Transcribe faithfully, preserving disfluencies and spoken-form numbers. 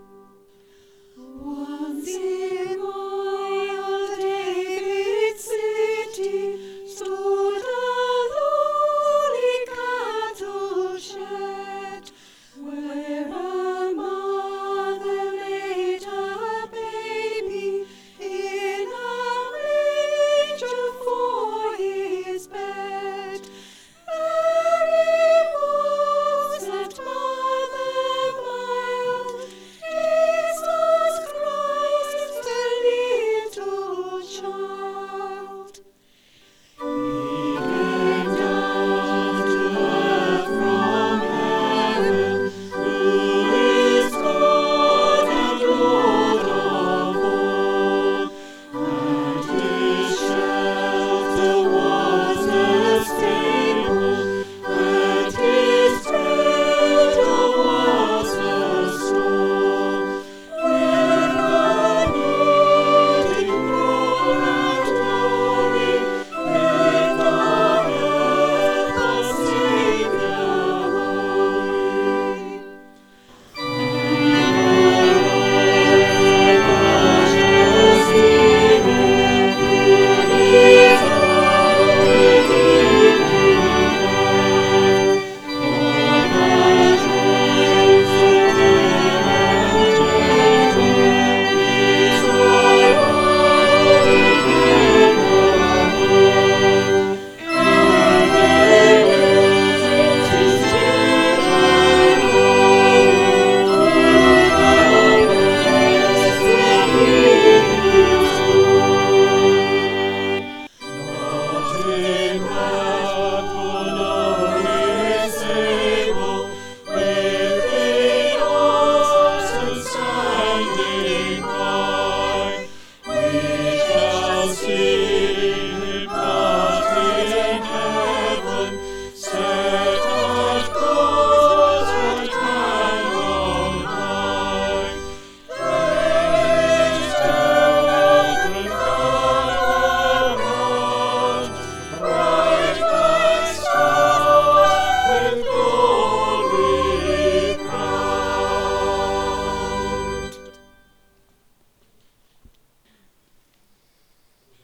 Once in old David's city stood a lowly cattle shed, where a mother laid her baby in a manger for his bed. Mary was that mother mild, Jesus Christ, the little child.